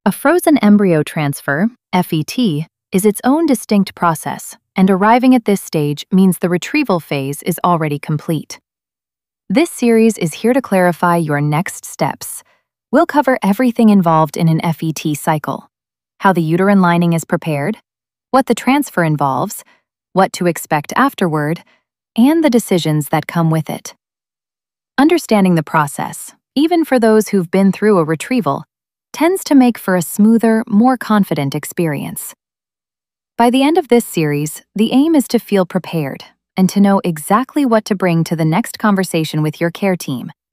A frozen embryo transfer, FET, is its own distinct process, and arriving at this stage means the retrieval phase is already complete. This series is here to clarify your next steps. We'll cover everything involved in an FET cycle: how the uterine lining is prepared, what the transfer involves, what to expect afterward, and the decisions that come with it. Understanding the process, even for those who've been through a retrieval, tends to make for a smoother, more confident experience. By the end of this series, the aim is to feel prepared and to know exactly what to bring to the next conversation with your care team,